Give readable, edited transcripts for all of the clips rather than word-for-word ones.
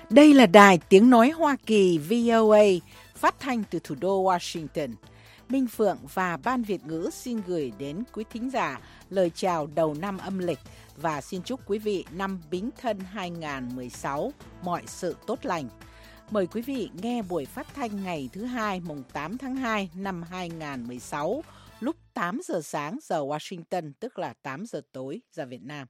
Đây là Đài Tiếng Nói Hoa Kỳ VOA, phát thanh từ thủ đô Washington. Minh Phượng và Ban Việt ngữ xin gửi đến quý thính giả lời chào đầu năm âm lịch và xin chúc quý vị năm Bính Thân 2016 mọi sự tốt lành. Mời quý vị nghe buổi phát thanh ngày thứ Hai, mùng 8 tháng 2 năm 2016, lúc 8 giờ sáng giờ Washington, tức là 8 giờ tối giờ Việt Nam.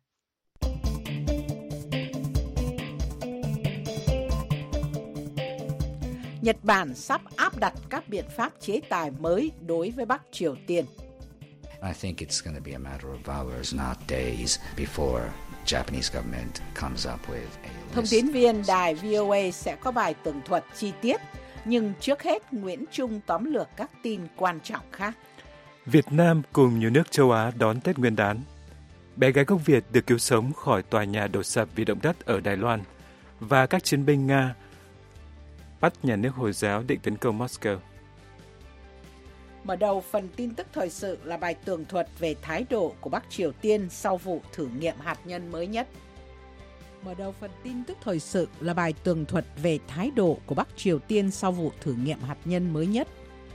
Nhật Bản sắp áp đặt các biện pháp chế tài mới đối với Bắc Triều Tiên. I think it's going to be a matter of hours, not days, before Japanese government comes up with a list. Thông tín viên đài VOA sẽ có bài tường thuật chi tiết, nhưng trước hết Nguyễn Trung tóm lược các tin quan trọng khác. Việt Nam cùng nhiều nước châu Á đón Tết Nguyên đán. Bé gái gốc Việt được cứu sống khỏi tòa nhà đổ sập vì động đất ở Đài Loan. Và các chiến binh Nga bắt nhà nước Hồi giáo định tấn công Moscow. Mở đầu phần tin tức thời sự là bài tường thuật về thái độ của Bắc Triều Tiên sau vụ thử nghiệm hạt nhân mới nhất. Mở đầu phần tin tức thời sự là bài tường thuật về thái độ của Bắc Triều Tiên sau vụ thử nghiệm hạt nhân mới nhất.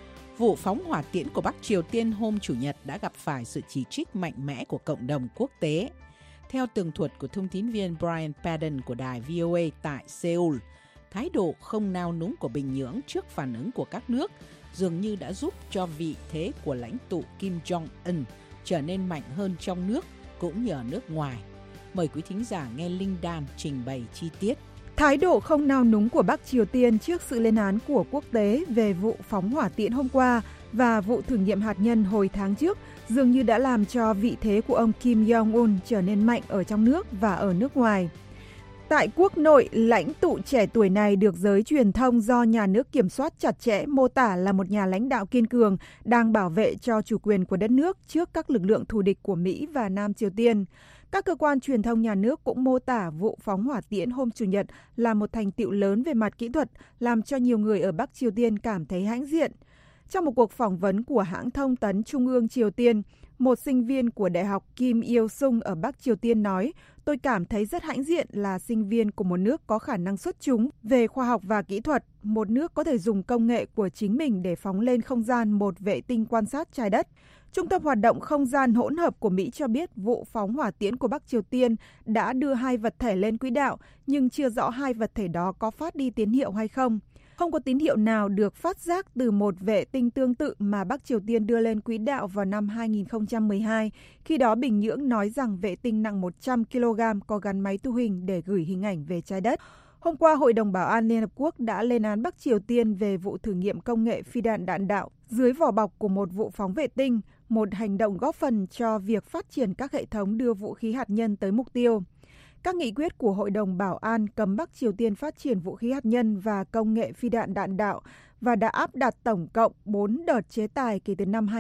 Vụ phóng hỏa tiễn của Bắc Triều Tiên hôm Chủ nhật đã gặp phải sự chỉ trích mạnh mẽ của cộng đồng quốc tế. Theo tường thuật của thông tín viên Brian Padden của đài VOA tại Seoul, thái độ không nao núng của Bình Nhưỡng trước phản ứng của các nước dường như đã giúp cho vị thế của lãnh tụ Kim Jong-un trở nên mạnh hơn trong nước cũng nhờ nước ngoài. Mời quý thính giả nghe Linh Dan trình bày chi tiết. Thái độ không nao núng của Bắc Triều Tiên trước sự lên án của quốc tế về vụ phóng hỏa tiễn hôm qua và vụ thử nghiệm hạt nhân hồi tháng trước dường như đã làm cho vị thế của ông Kim Jong-un trở nên mạnh ở trong nước và ở nước ngoài. Tại quốc nội, lãnh tụ trẻ tuổi này được giới truyền thông do nhà nước kiểm soát chặt chẽ mô tả là một nhà lãnh đạo kiên cường đang bảo vệ cho chủ quyền của đất nước trước các lực lượng thù địch của Mỹ và Nam Triều Tiên. Các cơ quan truyền thông nhà nước cũng mô tả vụ phóng hỏa tiễn hôm Chủ nhật là một thành tựu lớn về mặt kỹ thuật, làm cho nhiều người ở Bắc Triều Tiên cảm thấy hãnh diện. Trong một cuộc phỏng vấn của hãng thông tấn Trung ương Triều Tiên, một sinh viên của Đại học Kim Il-sung ở Bắc Triều Tiên nói, tôi cảm thấy rất hãnh diện là sinh viên của một nước có khả năng xuất chúng về khoa học và kỹ thuật, một nước có thể dùng công nghệ của chính mình để phóng lên không gian một vệ tinh quan sát trái đất. Trung tâm Hoạt động Không gian hỗn hợp của Mỹ cho biết vụ phóng hỏa tiễn của Bắc Triều Tiên đã đưa hai vật thể lên quỹ đạo, nhưng chưa rõ hai vật thể đó có phát đi tín hiệu hay không. Không có tín hiệu nào được phát giác từ một vệ tinh tương tự mà Bắc Triều Tiên đưa lên quỹ đạo vào năm 2012. Khi đó Bình Nhưỡng nói rằng vệ tinh nặng 100 kg có gắn máy thu hình để gửi hình ảnh về trái đất. Hôm qua, Hội đồng Bảo an Liên Hợp Quốc đã lên án Bắc Triều Tiên về vụ thử nghiệm công nghệ phi đạn đạn đạo dưới vỏ bọc của một vụ phóng vệ tinh, một hành động góp phần cho việc phát triển các hệ thống đưa vũ khí hạt nhân tới mục tiêu. Các nghị quyết của Hội đồng Bảo an cấm Bắc Triều Tiên phát triển vũ khí hạt nhân và công nghệ phi đạn đạn đạo và đã áp đặt tổng cộng 4 đợt chế tài kể từ năm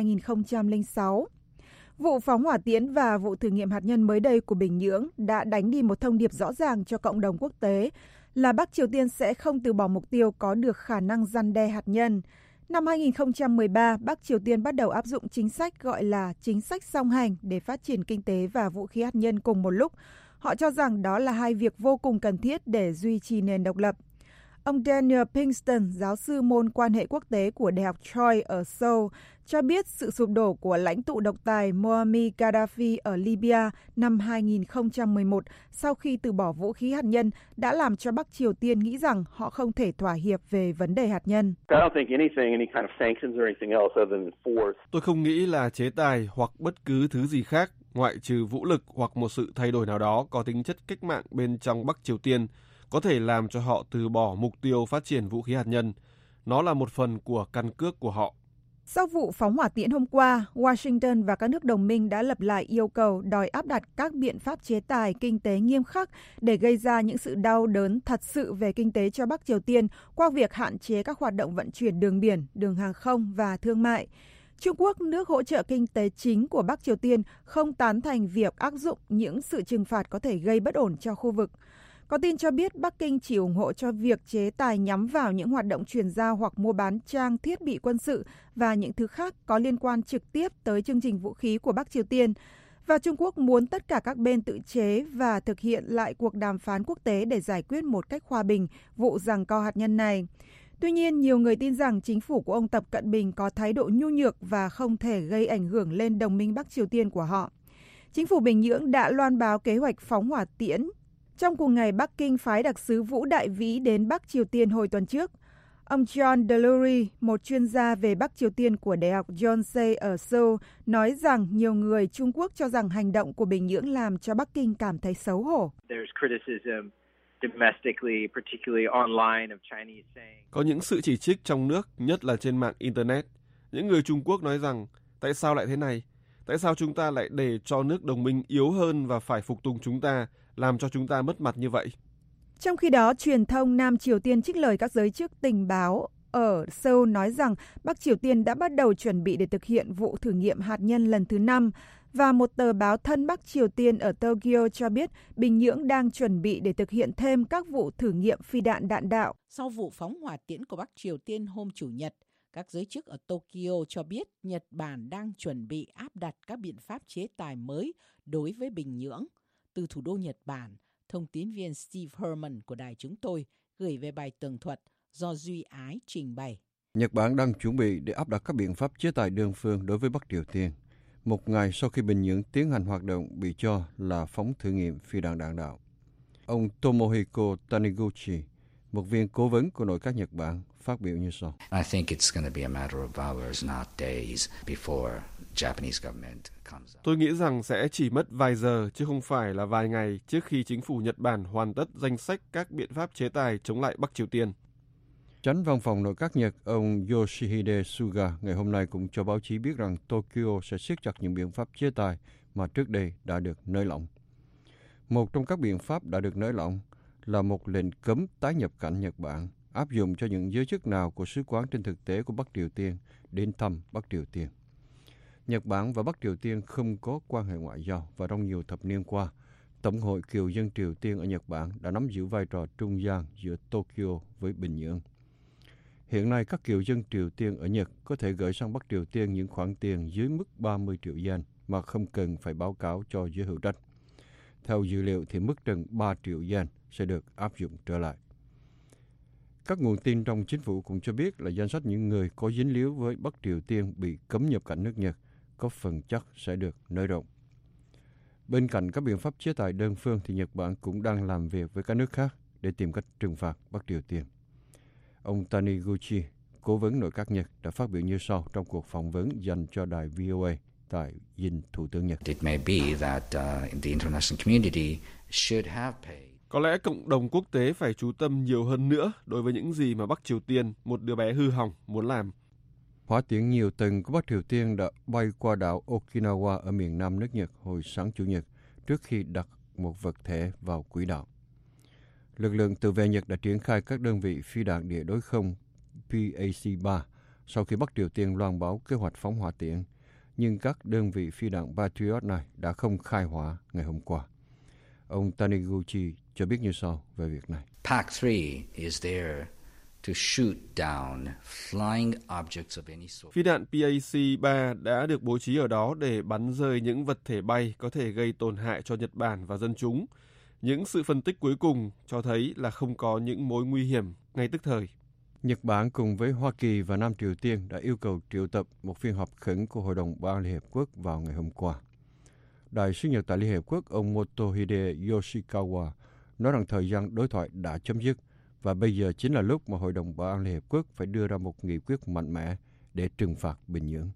2006. Vụ phóng hỏa tiễn và vụ thử nghiệm hạt nhân mới đây của Bình Nhưỡng đã đánh đi một thông điệp rõ ràng cho cộng đồng quốc tế là Bắc Triều Tiên sẽ không từ bỏ mục tiêu có được khả năng răn đe hạt nhân. Năm 2013, Bắc Triều Tiên bắt đầu áp dụng chính sách gọi là chính sách song hành để phát triển kinh tế và vũ khí hạt nhân cùng một lúc. Họ cho rằng đó là hai việc vô cùng cần thiết để duy trì nền độc lập. Ông Daniel Pinkston, giáo sư môn quan hệ quốc tế của Đại học Troy ở Seoul, cho biết sự sụp đổ của lãnh tụ độc tài Muammar Gaddafi ở Libya năm 2011 sau khi từ bỏ vũ khí hạt nhân đã làm cho Bắc Triều Tiên nghĩ rằng họ không thể thỏa hiệp về vấn đề hạt nhân. Tôi không nghĩ là chế tài hoặc bất cứ thứ gì khác, ngoại trừ vũ lực hoặc một sự thay đổi nào đó có tính chất cách mạng bên trong Bắc Triều Tiên, có thể làm cho họ từ bỏ mục tiêu phát triển vũ khí hạt nhân. Nó là một phần của căn cước của họ. Sau vụ phóng hỏa tiễn hôm qua, Washington và các nước đồng minh đã lập lại yêu cầu đòi áp đặt các biện pháp chế tài kinh tế nghiêm khắc để gây ra những sự đau đớn thật sự về kinh tế cho Bắc Triều Tiên qua việc hạn chế các hoạt động vận chuyển đường biển, đường hàng không và thương mại. Trung Quốc, nước hỗ trợ kinh tế chính của Bắc Triều Tiên, không tán thành việc áp dụng những sự trừng phạt có thể gây bất ổn cho khu vực. Có tin cho biết Bắc Kinh chỉ ủng hộ cho việc chế tài nhắm vào những hoạt động chuyển giao hoặc mua bán trang thiết bị quân sự và những thứ khác có liên quan trực tiếp tới chương trình vũ khí của Bắc Triều Tiên. và Trung Quốc muốn tất cả các bên tự chế và thực hiện lại cuộc đàm phán quốc tế để giải quyết một cách hòa bình vụ giằng co hạt nhân này. Tuy nhiên, nhiều người tin rằng chính phủ của ông Tập Cận Bình có thái độ nhu nhược và không thể gây ảnh hưởng lên đồng minh Bắc Triều Tiên của họ. Chính phủ Bình Nhưỡng đã loan báo kế hoạch phóng hỏa tiễn. Trong cùng ngày, Bắc Kinh phái đặc sứ Vũ Đại Vĩ đến Bắc Triều Tiên hồi tuần trước. Ông John Delury, một chuyên gia về Bắc Triều Tiên của Đại học Yonsei ở Seoul, nói rằng nhiều người Trung Quốc cho rằng hành động của Bình Nhưỡng làm cho Bắc Kinh cảm thấy xấu hổ. Có những sự chỉ trích trong nước, nhất là trên mạng Internet. Những người Trung Quốc nói rằng, tại sao lại thế này? Tại sao chúng ta lại để cho nước đồng minh yếu hơn và phải phục tùng chúng ta, làm cho chúng ta mất mặt như vậy? Trong khi đó, truyền thông Nam Triều Tiên trích lời các giới chức tình báo ở Seoul nói rằng Bắc Triều Tiên đã bắt đầu chuẩn bị để thực hiện vụ thử nghiệm hạt nhân lần thứ 5, và một tờ báo thân Bắc Triều Tiên ở Tokyo cho biết Bình Nhưỡng đang chuẩn bị để thực hiện thêm các vụ thử nghiệm phi đạn đạn đạo. Sau vụ phóng hỏa tiễn của Bắc Triều Tiên hôm Chủ nhật, các giới chức ở Tokyo cho biết Nhật Bản đang chuẩn bị áp đặt các biện pháp chế tài mới đối với Bình Nhưỡng. Từ thủ đô Nhật Bản, thông tín viên Steve Herman của đài chúng tôi gửi về bài tường thuật do Duy Ái trình bày. Nhật Bản đang chuẩn bị để áp đặt các biện pháp chế tài đơn phương đối với Bắc Triều Tiên, một ngày sau khi Bình Nhưỡng tiến hành hoạt động bị cho là phóng thử nghiệm phi đạn đạn đạo. Ông Tomohiko Taniguchi, một viên cố vấn của nội các Nhật Bản, phát biểu như sau. I think it's going to be a matter of hours, not days, before Japanese government comes up. Tôi nghĩ rằng sẽ chỉ mất vài giờ, chứ không phải là vài ngày trước khi chính phủ Nhật Bản hoàn tất danh sách các biện pháp chế tài chống lại Bắc Triều Tiên. Chánh văn phòng nội các Nhật, ông Yoshihide Suga, ngày hôm nay cũng cho báo chí biết rằng Tokyo sẽ siết chặt những biện pháp chế tài mà trước đây đã được nới lỏng. Một trong các biện pháp đã được nới lỏng là một lệnh cấm tái nhập cảnh Nhật Bản, áp dụng cho những giới chức nào của sứ quán trên thực tế của Bắc Triều Tiên đến thăm Bắc Triều Tiên. Nhật Bản và Bắc Triều Tiên không có quan hệ ngoại giao, và trong nhiều thập niên qua, Tổng hội Kiều dân Triều Tiên ở Nhật Bản đã nắm giữ vai trò trung gian giữa Tokyo với Bình Nhưỡng. Hiện nay, các kiều dân Triều Tiên ở Nhật có thể gửi sang Bắc Triều Tiên những khoản tiền dưới mức 30 triệu yen mà không cần phải báo cáo cho giới hữu trách. Theo dữ liệu thì mức trần 3 triệu yen sẽ được áp dụng trở lại. Các nguồn tin trong chính phủ cũng cho biết là danh sách những người có dính líu với Bắc Triều Tiên bị cấm nhập cảnh nước Nhật có phần chắc sẽ được nới rộng. Bên cạnh các biện pháp chế tài đơn phương thì Nhật Bản cũng đang làm việc với các nước khác để tìm cách trừng phạt Bắc Triều Tiên. Ông Taniguchi, cố vấn nội các Nhật, đã phát biểu như sau trong cuộc phỏng vấn dành cho đài VOA tại dinh Thủ tướng Nhật. It may be that the international community should have paid. Có lẽ cộng đồng quốc tế phải chú tâm nhiều hơn nữa đối với những gì mà Bắc Triều Tiên, một đứa bé hư hỏng, muốn làm. Hỏa tiễn nhiều tầng của Bắc Triều Tiên đã bay qua đảo Okinawa ở miền nam nước Nhật hồi sáng Chủ nhật trước khi đặt một vật thể vào quỹ đạo. Lực lượng tự vệ Nhật đã triển khai các đơn vị phi đạn địa đối không PAC-3 sau khi Bắc Triều Tiên loan báo kế hoạch phóng hỏa tiễn, nhưng các đơn vị phi đạn Patriot này đã không khai hỏa ngày hôm qua. Ông Taniguchi cho biết như sau về việc này. PAC-3 is there to shoot down flying objects of any sort. Phi đạn PAC-3 đã được bố trí ở đó để bắn rơi những vật thể bay có thể gây tổn hại cho Nhật Bản và dân chúng. Những sự phân tích cuối cùng cho thấy là không có những mối nguy hiểm ngay tức thời. Nhật Bản cùng với Hoa Kỳ và Nam Triều Tiên đã yêu cầu triệu tập một phiên họp khẩn của Hội đồng Bảo an Liên Hiệp Quốc vào ngày hôm qua. Đại sứ Nhật tại Liên Hiệp Quốc, ông Motohide Yoshikawa, nói rằng thời gian đối thoại đã chấm dứt và bây giờ chính là lúc mà Hội đồng Bảo an Liên Hiệp Quốc phải đưa ra một nghị quyết mạnh mẽ để trừng phạt Bình Nhưỡng.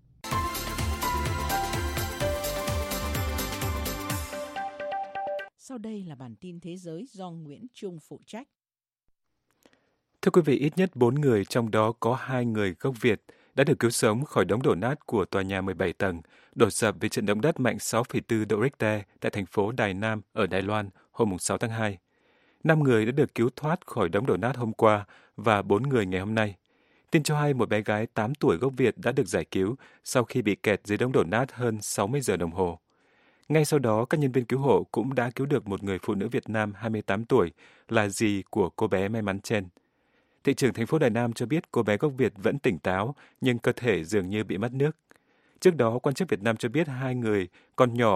Sau đây là bản tin thế giới do Nguyễn Trung phụ trách. Thưa quý vị, ít nhất 4 người, trong đó có 2 người gốc Việt, đã được cứu sống khỏi đống đổ nát của tòa nhà 17 tầng, đổ sập vì trận động đất mạnh 6,4 độ Richter tại thành phố Đài Nam ở Đài Loan hôm 6 tháng 2. 5 người đã được cứu thoát khỏi đống đổ nát hôm qua và 4 người ngày hôm nay. Tin cho hay một bé gái 8 tuổi gốc Việt đã được giải cứu sau khi bị kẹt dưới đống đổ nát hơn 60 giờ đồng hồ. Ngay sau đó, các nhân viên cứu hộ cũng đã cứu được một người phụ nữ Việt Nam 28 tuổi, là dì của cô bé may mắn trên. Thị trưởng thành phố Đài Nam cho biết cô bé gốc Việt vẫn tỉnh táo, nhưng cơ thể dường như bị mất nước. Trước đó, quan chức Việt Nam cho biết 2 người, con nhỏ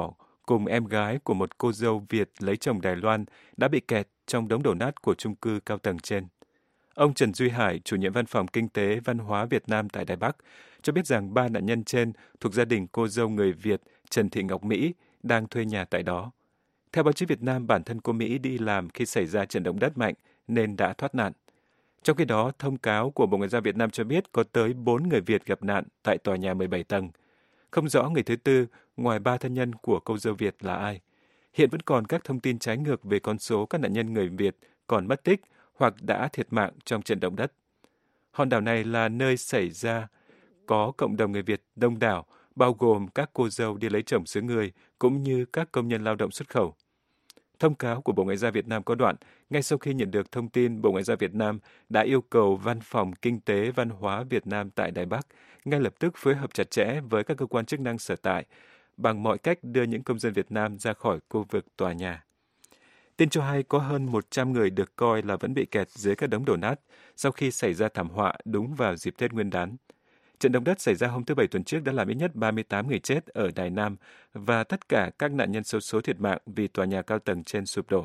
cùng em gái của một cô dâu Việt lấy chồng Đài Loan đã bị kẹt trong đống đổ nát của chung cư cao tầng trên. Ông Trần Duy Hải, chủ nhiệm Văn phòng Kinh tế Văn hóa Việt Nam tại Đài Bắc, cho biết rằng 3 nạn nhân trên thuộc gia đình cô dâu người Việt Trần Thị Ngọc Mỹ đang thuê nhà tại đó. Theo báo chí Việt Nam, bản thân cô Mỹ đi làm khi xảy ra trận động đất mạnh nên đã thoát nạn. Trong khi đó, thông cáo của Bộ Ngoại giao Việt Nam cho biết có tới 4 người Việt gặp nạn tại tòa nhà 17 tầng. Không rõ người thứ tư ngoài 3 thân nhân của cô dâu Việt là ai. Hiện vẫn còn các thông tin trái ngược về con số các nạn nhân người Việt còn mất tích hoặc đã thiệt mạng trong trận động đất. Hòn đảo này là nơi xảy ra có cộng đồng người Việt đông đảo, bao gồm các cô dâu đi lấy chồng xứ người cũng như các công nhân lao động xuất khẩu. Thông cáo của Bộ Ngoại giao Việt Nam có đoạn, ngay sau khi nhận được thông tin, Bộ Ngoại giao Việt Nam đã yêu cầu Văn phòng Kinh tế Văn hóa Việt Nam tại Đài Bắc ngay lập tức phối hợp chặt chẽ với các cơ quan chức năng sở tại, bằng mọi cách đưa những công dân Việt Nam ra khỏi khu vực tòa nhà. Tin cho hay có hơn 100 người được coi là vẫn bị kẹt dưới các đống đổ nát sau khi xảy ra thảm họa đúng vào dịp Tết Nguyên đán. Trận động đất xảy ra hôm thứ Bảy tuần trước đã làm ít nhất 38 người chết ở Đài Nam và tất cả các nạn nhân xấu số thiệt mạng vì tòa nhà cao tầng trên sụp đổ.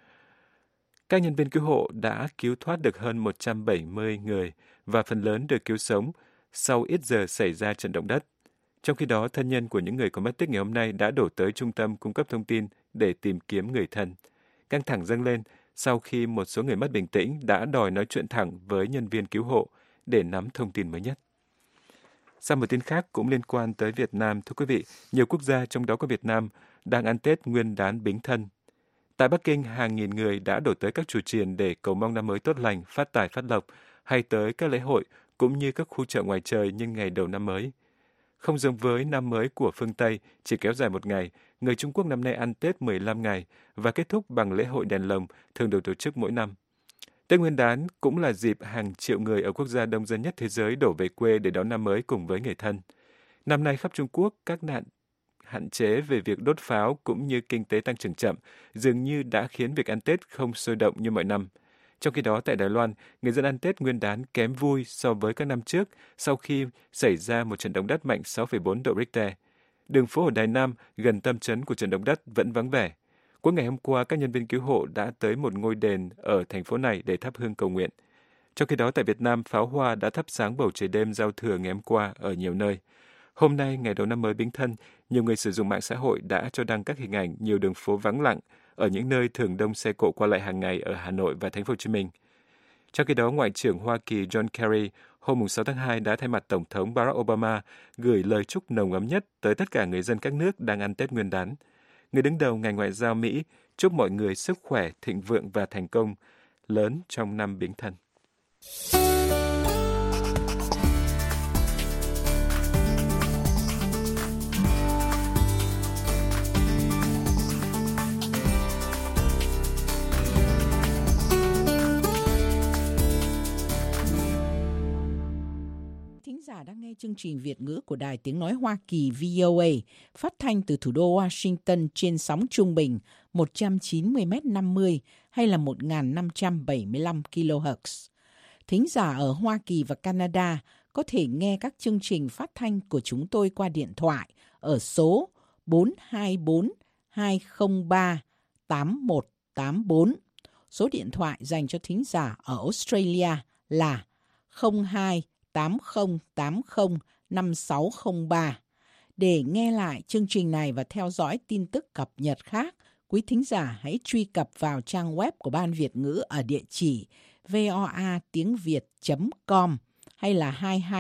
Các nhân viên cứu hộ đã cứu thoát được hơn 170 người và phần lớn được cứu sống sau ít giờ xảy ra trận động đất. Trong khi đó, thân nhân của những người có mất tích ngày hôm nay đã đổ tới trung tâm cung cấp thông tin để tìm kiếm người thân. Căng thẳng dâng lên sau khi một số người mất bình tĩnh đã đòi nói chuyện thẳng với nhân viên cứu hộ để nắm thông tin mới nhất. Sang một tin khác cũng liên quan tới Việt Nam, thưa quý vị, nhiều quốc gia trong đó có Việt Nam đang ăn Tết Nguyên đán Bính Thân. Tại Bắc Kinh, hàng nghìn người đã đổ tới các chùa chiền để cầu mong năm mới tốt lành, phát tài phát lộc, hay tới các lễ hội cũng như các khu chợ ngoài trời như ngày đầu năm mới. Không giống với năm mới của phương Tây chỉ kéo dài một ngày, người Trung Quốc năm nay ăn Tết 15 ngày và kết thúc bằng lễ hội đèn lồng thường được tổ chức mỗi năm. Tết Nguyên đán cũng là dịp hàng triệu người ở quốc gia đông dân nhất thế giới đổ về quê để đón năm mới cùng với người thân. Năm nay khắp Trung Quốc, các nạn hạn chế về việc đốt pháo cũng như kinh tế tăng trưởng chậm dường như đã khiến việc ăn Tết không sôi động như mọi năm. Trong khi đó, tại Đài Loan, người dân ăn Tết Nguyên đán kém vui so với các năm trước sau khi xảy ra một trận động đất mạnh 6,4 độ Richter. Đường phố ở Đài Nam, gần tâm chấn của trận động đất vẫn vắng vẻ. Cuối ngày hôm qua, các nhân viên cứu hộ đã tới một ngôi đền ở thành phố này để thắp hương cầu nguyện. Trong khi đó, tại Việt Nam, pháo hoa đã thắp sáng bầu trời đêm giao thừa ngày hôm qua ở nhiều nơi. Hôm nay, ngày đầu năm mới Bính Thân, nhiều người sử dụng mạng xã hội đã cho đăng các hình ảnh nhiều đường phố vắng lặng ở những nơi thường đông xe cộ qua lại hàng ngày ở Hà Nội và Thành phố Hồ Chí Minh. Trong khi đó, Ngoại trưởng Hoa Kỳ John Kerry hôm 6 tháng 2 đã thay mặt Tổng thống Barack Obama gửi lời chúc nồng ấm nhất tới tất cả người dân các nước đang ăn Tết Nguyên đán. Người đứng đầu ngành ngoại giao Mỹ chúc mọi người sức khỏe, thịnh vượng và thành công lớn trong năm Bính Thân. Giả đang nghe chương trình Việt ngữ của Đài Tiếng Nói Hoa Kỳ VOA phát thanh từ thủ đô Washington trên sóng trung bình 190m50 hay là 1575 kHz. Thính giả ở Hoa Kỳ và Canada có thể nghe các chương trình phát thanh của chúng tôi qua điện thoại ở số 424 203 8184. Số điện thoại dành cho thính giả ở Australia là 02 8080 5603. Để nghe lại chương trình này và theo dõi tin tức cập nhật khác, quý thính giả hãy truy cập vào trang web của Ban Việt ngữ ở địa chỉ voatiengviet.com hay là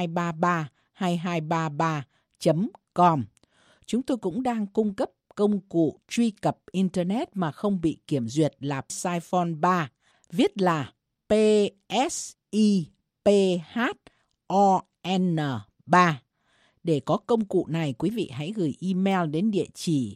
2233-2233.com. Chúng tôi cũng đang cung cấp công cụ truy cập Internet mà không bị kiểm duyệt là PSiPhone 3, viết là PSIPH-ON3. Để có công cụ này, quý vị hãy gửi email đến địa chỉ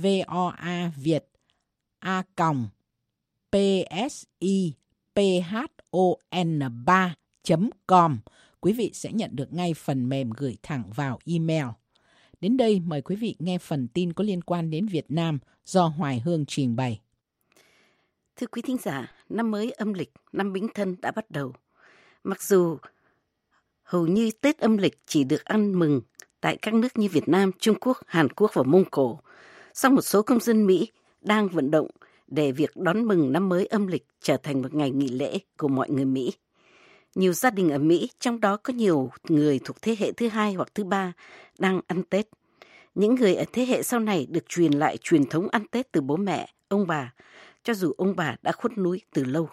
voaviet@psipphon3.com. Quý vị sẽ nhận được ngay phần mềm gửi thẳng vào email. Đến đây, mời quý vị nghe phần tin có liên quan đến Việt Nam do Hoài Hương trình bày. Thưa quý thính giả, năm mới âm lịch, năm Bính Thân đã bắt đầu. Mặc dù hầu như Tết âm lịch chỉ được ăn mừng tại các nước như Việt Nam, Trung Quốc, Hàn Quốc và Mông Cổ, song một số công dân Mỹ đang vận động để việc đón mừng năm mới âm lịch trở thành một ngày nghỉ lễ của mọi người Mỹ. Nhiều gia đình ở Mỹ, trong đó có nhiều người thuộc thế hệ thứ hai hoặc thứ ba, đang ăn Tết. Những người ở thế hệ sau này được truyền lại truyền thống ăn Tết từ bố mẹ, ông bà, cho dù ông bà đã khuất núi từ lâu.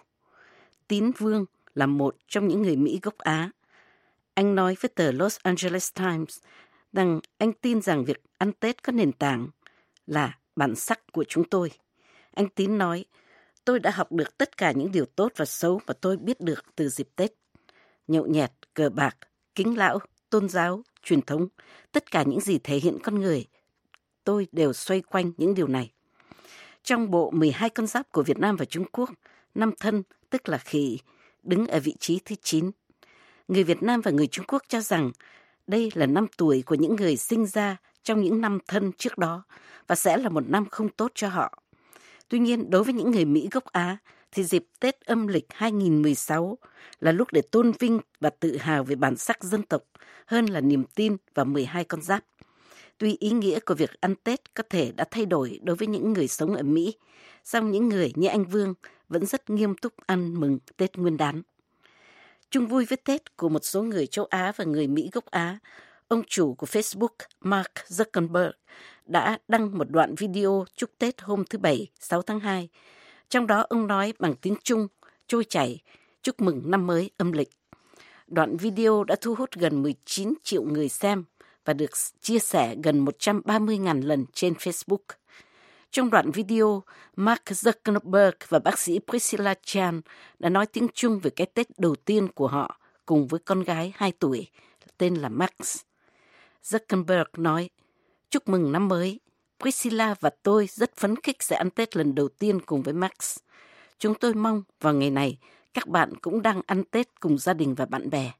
Tín Vương là một trong những người Mỹ gốc Á. Anh nói với tờ Los Angeles Times rằng anh tin rằng việc ăn Tết có nền tảng là bản sắc của chúng tôi. Anh Tín nói, tôi đã học được tất cả những điều tốt và xấu mà tôi biết được từ dịp Tết. Nhậu nhẹt, cờ bạc, kính lão, tôn giáo, truyền thống, tất cả những gì thể hiện con người, tôi đều xoay quanh những điều này. Trong bộ 12 con giáp của Việt Nam và Trung Quốc, năm Thân, tức là Khỉ, đứng ở vị trí thứ 9. Người Việt Nam và người Trung Quốc cho rằng đây là năm tuổi của những người sinh ra trong những năm Thân trước đó và sẽ là một năm không tốt cho họ. Tuy nhiên, đối với những người Mỹ gốc Á, thì dịp Tết âm lịch 2016 là lúc để tôn vinh và tự hào về bản sắc dân tộc hơn là niềm tin vào 12 con giáp. Tuy ý nghĩa của việc ăn Tết có thể đã thay đổi đối với những người sống ở Mỹ, song những người như anh Vương vẫn rất nghiêm túc ăn mừng Tết Nguyên đán. Chung vui với Tết của một số người châu Á và người Mỹ gốc Á, ông chủ của Facebook Mark Zuckerberg đã đăng một đoạn video chúc Tết hôm thứ Bảy 6 tháng 2. Trong đó ông nói bằng tiếng Trung, trôi chảy, chúc mừng năm mới âm lịch. Đoạn video đã thu hút gần 19 triệu người xem và được chia sẻ gần 130.000 lần trên Facebook. Trong đoạn video, Mark Zuckerberg và bác sĩ Priscilla Chan đã nói tiếng Trung về cái Tết đầu tiên của họ cùng với con gái 2 tuổi, tên là Max. Zuckerberg nói, chúc mừng năm mới. Priscilla và tôi rất phấn khích sẽ ăn Tết lần đầu tiên cùng với Max. Chúng tôi mong vào ngày này các bạn cũng đang ăn Tết cùng gia đình và bạn bè.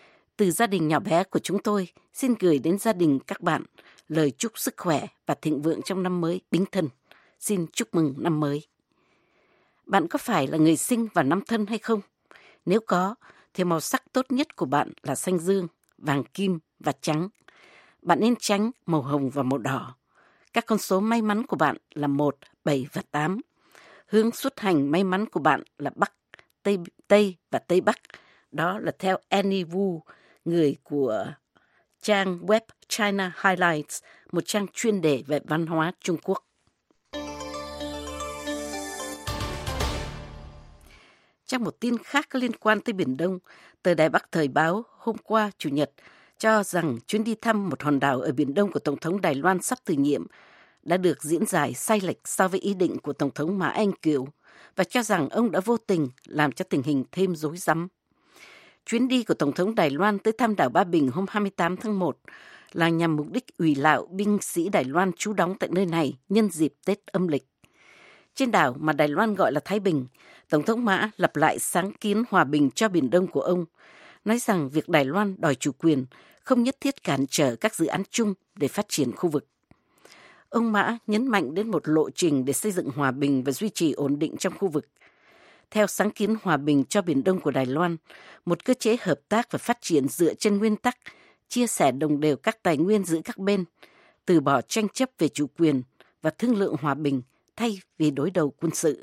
Từ gia đình nhỏ bé của chúng tôi, xin gửi đến gia đình các bạn lời chúc sức khỏe và thịnh vượng trong năm mới Bính Thân. Xin chúc mừng năm mới. Bạn có phải là người sinh vào năm Thân hay không? Nếu có, thì màu sắc tốt nhất của bạn là xanh dương, vàng kim và trắng. Bạn nên tránh màu hồng và màu đỏ. Các con số may mắn của bạn là 1, 7 và 8. Hướng xuất hành may mắn của bạn là Bắc, Tây và Tây Bắc. Đó là theo Annie Wu, người của trang web China Highlights, một trang chuyên đề về văn hóa Trung Quốc. Trong một tin khác có liên quan tới Biển Đông, tờ Đài Bắc Thời báo hôm qua Chủ nhật cho rằng chuyến đi thăm một hòn đảo ở Biển Đông của Tổng thống Đài Loan sắp từ nhiệm đã được diễn giải sai lệch so với ý định của Tổng thống Mã Anh Kiều và cho rằng ông đã vô tình làm cho tình hình thêm rối rắm. Chuyến đi của Tổng thống Đài Loan tới thăm đảo Ba Bình hôm 28 tháng 1 là nhằm mục đích ủy lạo binh sĩ Đài Loan trú đóng tại nơi này nhân dịp Tết âm lịch. Trên đảo mà Đài Loan gọi là Thái Bình, Tổng thống Mã lặp lại sáng kiến hòa bình cho Biển Đông của ông, nói rằng việc Đài Loan đòi chủ quyền không nhất thiết cản trở các dự án chung để phát triển khu vực. Ông Mã nhấn mạnh đến một lộ trình để xây dựng hòa bình và duy trì ổn định trong khu vực. Theo sáng kiến hòa bình cho Biển Đông của Đài Loan, một cơ chế hợp tác và phát triển dựa trên nguyên tắc chia sẻ đồng đều các tài nguyên giữa các bên, từ bỏ tranh chấp về chủ quyền và thương lượng hòa bình thay vì đối đầu quân sự.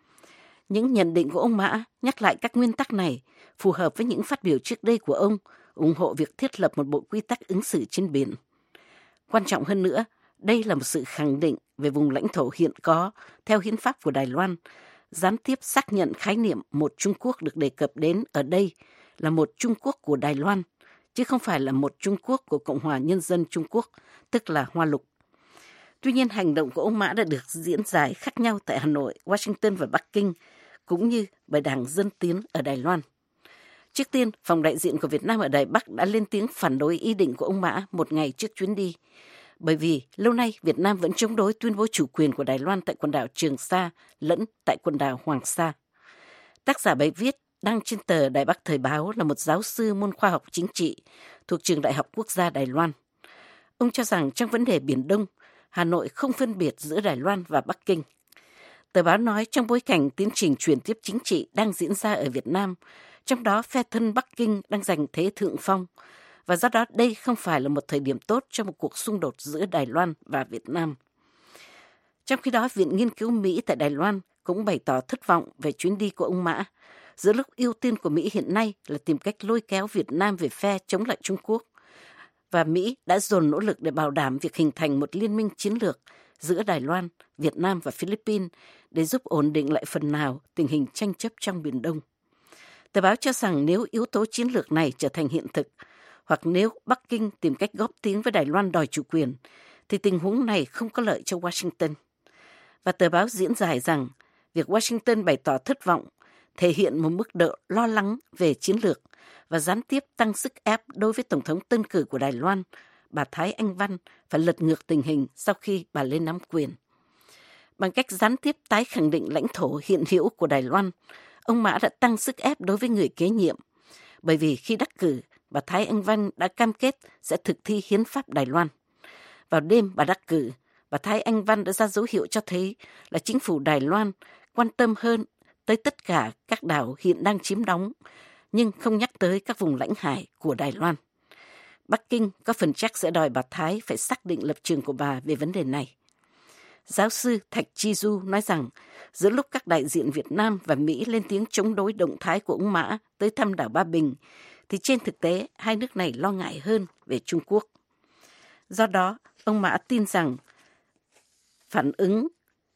Những nhận định của ông Mã nhắc lại các nguyên tắc này phù hợp với những phát biểu trước đây của ông, ủng hộ việc thiết lập một bộ quy tắc ứng xử trên biển. Quan trọng hơn nữa, đây là một sự khẳng định về vùng lãnh thổ hiện có theo hiến pháp của Đài Loan, gián tiếp xác nhận khái niệm một Trung Quốc được đề cập đến ở đây là một Trung Quốc của Đài Loan, chứ không phải là một Trung Quốc của Cộng hòa Nhân dân Trung Quốc, tức là Hoa Lục. Tuy nhiên, hành động của ông Mã đã được diễn giải khác nhau tại Hà Nội, Washington và Bắc Kinh, cũng như bởi Đảng Dân Tiến ở Đài Loan. Trước tiên, phòng đại diện của Việt Nam ở Đài Bắc đã lên tiếng phản đối ý định của ông Mã một ngày trước chuyến đi, bởi vì lâu nay Việt Nam vẫn chống đối tuyên bố chủ quyền của Đài Loan tại quần đảo Trường Sa lẫn tại quần đảo Hoàng Sa. Tác giả bài viết đăng trên tờ Đài Bắc Thời báo là một giáo sư môn khoa học chính trị thuộc Trường Đại học Quốc gia Đài Loan. Ông cho rằng trong vấn đề Biển Đông, Hà Nội không phân biệt giữa Đài Loan và Bắc Kinh. Tờ báo nói trong bối cảnh tiến trình chuyển tiếp chính trị đang diễn ra ở Việt Nam, trong đó phe thân Bắc Kinh đang giành thế thượng phong, và do đó đây không phải là một thời điểm tốt cho một cuộc xung đột giữa Đài Loan và Việt Nam. Trong khi đó, Viện Nghiên cứu Mỹ tại Đài Loan cũng bày tỏ thất vọng về chuyến đi của ông Mã, giữa lúc ưu tiên của Mỹ hiện nay là tìm cách lôi kéo Việt Nam về phe chống lại Trung Quốc. Và Mỹ đã dồn nỗ lực để bảo đảm việc hình thành một liên minh chiến lược giữa Đài Loan, Việt Nam và Philippines để giúp ổn định lại phần nào tình hình tranh chấp trong Biển Đông. Tờ báo cho rằng nếu yếu tố chiến lược này trở thành hiện thực, hoặc nếu Bắc Kinh tìm cách góp tiếng với Đài Loan đòi chủ quyền, thì tình huống này không có lợi cho Washington. Và tờ báo diễn giải rằng việc Washington bày tỏ thất vọng thể hiện một mức độ lo lắng về chiến lược và gián tiếp tăng sức ép đối với Tổng thống tân cử của Đài Loan, bà Thái Anh Văn, phải lật ngược tình hình sau khi bà lên nắm quyền. Bằng cách gián tiếp tái khẳng định lãnh thổ hiện hữu của Đài Loan, ông Mã đã tăng sức ép đối với người kế nhiệm, bởi vì khi đắc cử, bà Thái Anh Văn đã cam kết sẽ thực thi hiến pháp Đài Loan. Vào đêm bà đắc cử, bà Thái Anh Văn đã ra dấu hiệu cho thấy là chính phủ Đài Loan quan tâm hơn tới tất cả các đảo hiện đang chiếm đóng, nhưng không nhắc tới các vùng lãnh hải của Đài Loan. Bắc Kinh có phần chắc sẽ đòi bà Thái phải xác định lập trường của bà về vấn đề này. Giáo sư Thạch Chi Du nói rằng, giữa lúc các đại diện Việt Nam và Mỹ lên tiếng chống đối động thái của ông Mã tới thăm đảo Ba Bình, thì trên thực tế hai nước này lo ngại hơn về Trung Quốc. Do đó, ông Mã tin rằng phản ứng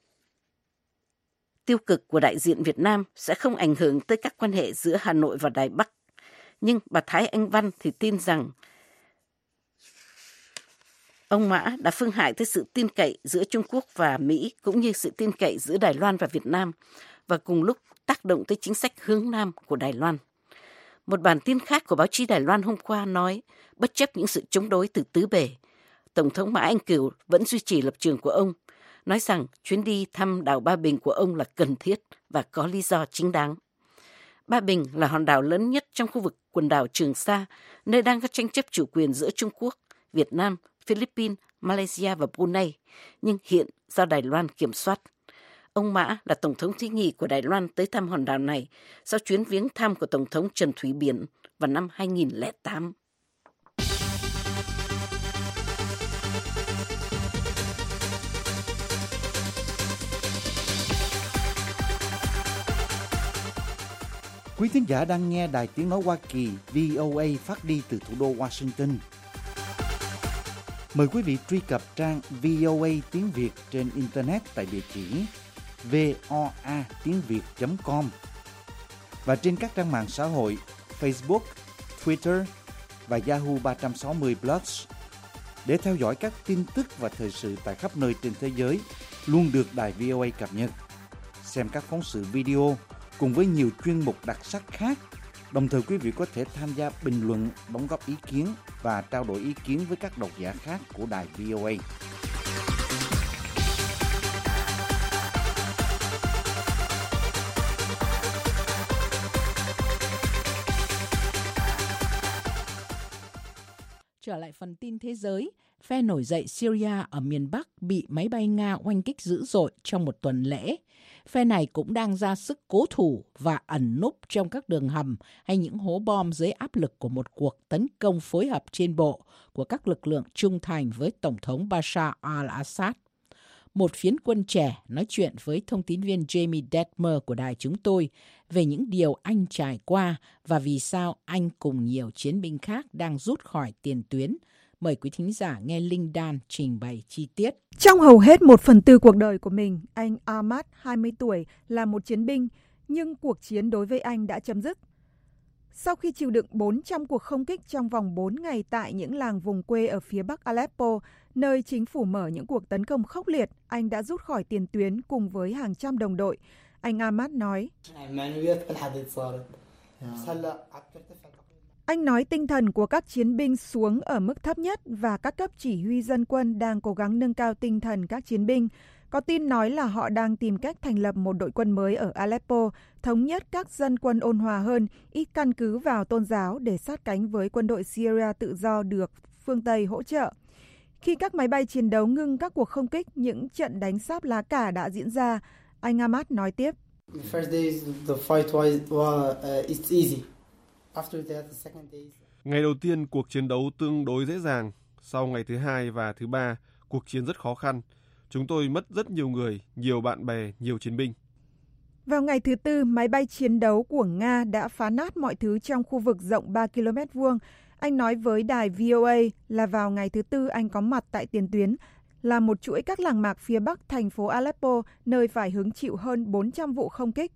tiêu cực của đại diện Việt Nam sẽ không ảnh hưởng tới các quan hệ giữa Hà Nội và Đài Bắc. Nhưng bà Thái Anh Văn thì tin rằng ông Mã đã phương hại tới sự tin cậy giữa Trung Quốc và Mỹ, cũng như sự tin cậy giữa Đài Loan và Việt Nam, và cùng lúc tác động tới chính sách hướng Nam của Đài Loan. Một bản tin khác của báo chí Đài Loan hôm qua nói, bất chấp những sự chống đối từ tứ bề, Tổng thống Mã Anh Cửu vẫn duy trì lập trường của ông, nói rằng chuyến đi thăm đảo Ba Bình của ông là cần thiết và có lý do chính đáng. Ba Bình là hòn đảo lớn nhất trong khu vực quần đảo Trường Sa, nơi đang có tranh chấp chủ quyền giữa Trung Quốc, Việt Nam, Philippines, Malaysia và Brunei, nhưng hiện do Đài Loan kiểm soát. Ông Mã là Tổng thống thứ nhì của Đài Loan tới thăm hòn đảo này sau chuyến viếng thăm của Tổng thống Trần Thủy Biển vào năm 2008. Quý thính giả đang nghe Đài Tiếng Nói Hoa Kỳ VOA phát đi từ thủ đô Washington. Mời quý vị truy cập trang VOA tiếng Việt trên Internet tại địa chỉ voatiengviet.com và trên các trang mạng xã hội Facebook, Twitter và Yahoo 360 Plus để theo dõi các tin tức và thời sự tại khắp nơi trên thế giới luôn được Đài VOA cập nhật. Xem các phóng sự video cùng với nhiều chuyên mục đặc sắc khác. Đồng thời quý vị có thể tham gia bình luận, đóng góp ý kiến và trao đổi ý kiến với các độc giả khác của Đài VOA. Trở lại phần tin thế giới, phe nổi dậy Syria ở miền Bắc bị máy bay Nga oanh kích dữ dội trong một tuần lễ. Phe này cũng đang ra sức cố thủ và ẩn núp trong các đường hầm hay những hố bom dưới áp lực của một cuộc tấn công phối hợp trên bộ của các lực lượng trung thành với Tổng thống Bashar al-Assad. Một phiến quân trẻ nói chuyện với thông tín viên Jamie Detmer của đài chúng tôi về những điều anh trải qua và vì sao anh cùng nhiều chiến binh khác đang rút khỏi tiền tuyến. Mời quý thính giả nghe Linh Dan trình bày chi tiết. Trong hầu hết 1/4 cuộc đời của mình, anh Ahmad, 20 tuổi, là một chiến binh, nhưng cuộc chiến đối với anh đã chấm dứt. Sau khi chịu đựng 400 cuộc không kích trong vòng 4 ngày tại những làng vùng quê ở phía bắc Aleppo, nơi chính phủ mở những cuộc tấn công khốc liệt, anh đã rút khỏi tiền tuyến cùng với hàng trăm đồng đội. Anh Ahmad nói, anh nói tinh thần của các chiến binh xuống ở mức thấp nhất và các cấp chỉ huy dân quân đang cố gắng nâng cao tinh thần các chiến binh. Có tin nói là họ đang tìm cách thành lập một đội quân mới ở Aleppo, thống nhất các dân quân ôn hòa hơn, ít căn cứ vào tôn giáo để sát cánh với quân đội Syria tự do được phương Tây hỗ trợ. Khi các máy bay chiến đấu ngưng các cuộc không kích, những trận đánh sáp lá cà đã diễn ra. Anh Ahmad nói tiếp. Ngày đầu tiên, cuộc chiến đấu tương đối dễ dàng. Sau ngày thứ hai và thứ ba, cuộc chiến rất khó khăn. Chúng tôi mất rất nhiều người, nhiều bạn bè, nhiều chiến binh. Vào ngày thứ Tư, máy bay chiến đấu của Nga đã phá nát mọi thứ trong khu vực rộng 3 km vuông. Anh nói với đài VOA là vào ngày thứ Tư anh có mặt tại tiền tuyến, là một chuỗi các làng mạc phía bắc thành phố Aleppo, nơi phải hứng chịu hơn 400 vụ không kích.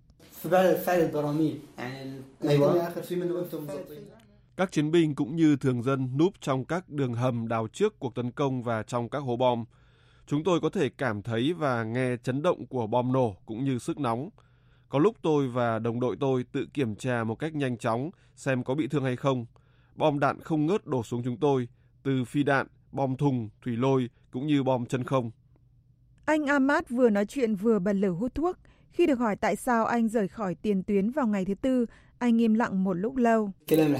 Các chiến binh cũng như thường dân núp trong các đường hầm đào trước cuộc tấn công và trong các hố bom. Chúng tôi có thể cảm thấy và nghe chấn động của bom nổ cũng như sức nóng. Có lúc tôi và đồng đội tôi tự kiểm tra một cách nhanh chóng xem có bị thương hay không. Bom đạn không ngớt đổ xuống chúng tôi, từ phi đạn, bom thùng, thủy lôi cũng như bom chân không. Anh Ahmad vừa nói chuyện vừa bật lửa hút thuốc. Khi được hỏi tại sao anh rời khỏi tiền tuyến vào ngày thứ Tư, anh im lặng một lúc lâu.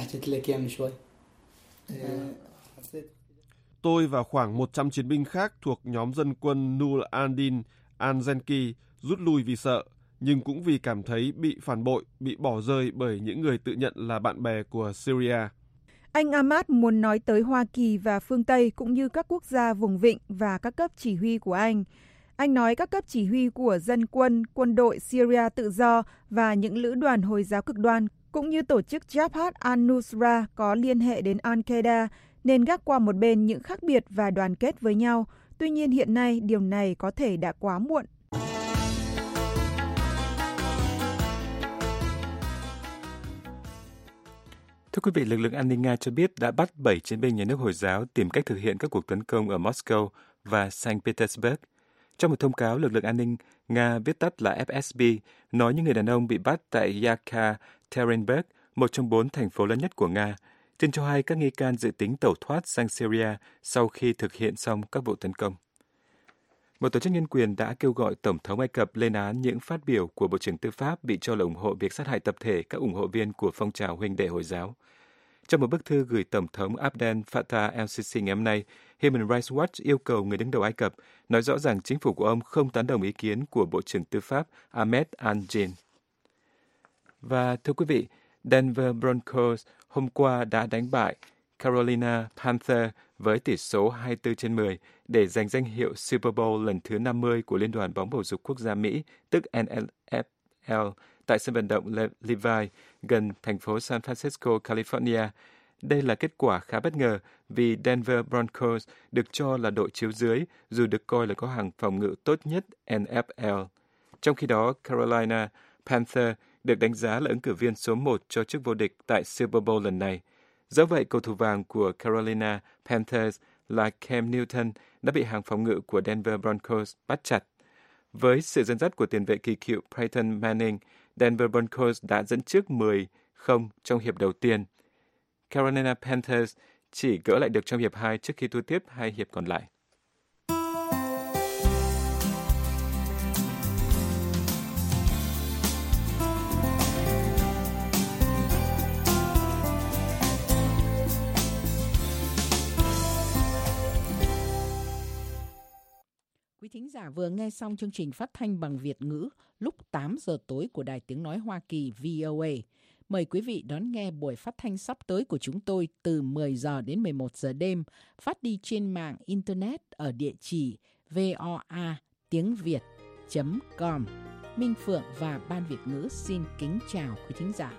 Tôi và khoảng 100 chiến binh khác thuộc nhóm dân quân Nur al-Din al-Zenki rút lui vì sợ, nhưng cũng vì cảm thấy bị phản bội, bị bỏ rơi bởi những người tự nhận là bạn bè của Syria. Anh Ahmad muốn nói tới Hoa Kỳ và phương Tây cũng như các quốc gia vùng vịnh và các cấp chỉ huy của anh. Anh nói các cấp chỉ huy của dân quân, quân đội Syria tự do và những lữ đoàn Hồi giáo cực đoan cũng như tổ chức Jabhat al-Nusra có liên hệ đến Al-Qaeda nên gác qua một bên những khác biệt và đoàn kết với nhau. Tuy nhiên hiện nay điều này có thể đã quá muộn. Thưa quý vị, lực lượng an ninh Nga cho biết đã bắt 7 chiến binh nhà nước Hồi giáo tìm cách thực hiện các cuộc tấn công ở Moscow và Saint Petersburg. Trong một thông cáo, lực lượng an ninh Nga viết tắt là FSB nói những người đàn ông bị bắt tại Yekaterinburg, một trong 4 thành phố lớn nhất của Nga. Tin cho hay các nghi can dự tính tẩu thoát sang Syria sau khi thực hiện xong các vụ tấn công. Một tổ chức nhân quyền đã kêu gọi Tổng thống Ai Cập lên án những phát biểu của Bộ trưởng Tư pháp bị cho là ủng hộ việc sát hại tập thể các ủng hộ viên của phong trào huynh đệ Hồi giáo. Trong một bức thư gửi Tổng thống Abdel Fattah el-Sisi ngày hôm nay, Human Rights Watch yêu cầu người đứng đầu Ai Cập nói rõ rằng chính phủ của ông không tán đồng ý kiến của Bộ trưởng Tư pháp Ahmed al-Jin. Và thưa quý vị, Denver Broncos hôm qua đã đánh bại Carolina Panthers với tỷ số 24-10 để giành danh hiệu Super Bowl lần thứ 50 của Liên đoàn bóng bầu dục quốc gia Mỹ, tức NFL, tại sân vận động Levi, gần thành phố San Francisco, California. Đây là kết quả khá bất ngờ vì Denver Broncos được cho là đội chiếu dưới, dù được coi là có hàng phòng ngự tốt nhất NFL. Trong khi đó, Carolina Panthers được đánh giá là ứng cử viên số 1 cho chức vô địch tại Super Bowl lần này. Dẫu vậy, cầu thủ vàng của Carolina Panthers là Cam Newton đã bị hàng phòng ngự của Denver Broncos bắt chặt. Với sự dẫn dắt của tiền vệ kỳ cựu Peyton Manning, Denver Broncos đã dẫn trước 10-0 trong hiệp đầu tiên. Carolina Panthers chỉ gỡ lại được trong hiệp 2 trước khi thua tiếp 2 hiệp còn lại. Quý thính giả vừa nghe xong chương trình phát thanh bằng Việt ngữ lúc 8 giờ tối của Đài Tiếng Nói Hoa Kỳ VOA. Mời quý vị đón nghe buổi phát thanh sắp tới của chúng tôi từ 10 giờ đến 11 giờ đêm, phát đi trên mạng Internet ở địa chỉ voatiengviet.com. Minh Phượng và Ban Việt ngữ xin kính chào quý thính giả.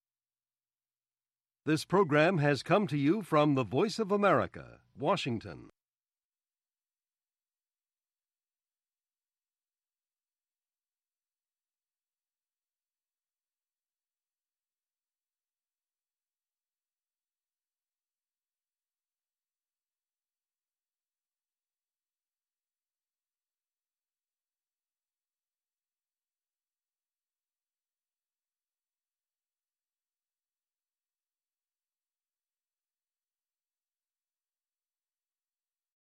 This program has come to you from the Voice of America, Washington.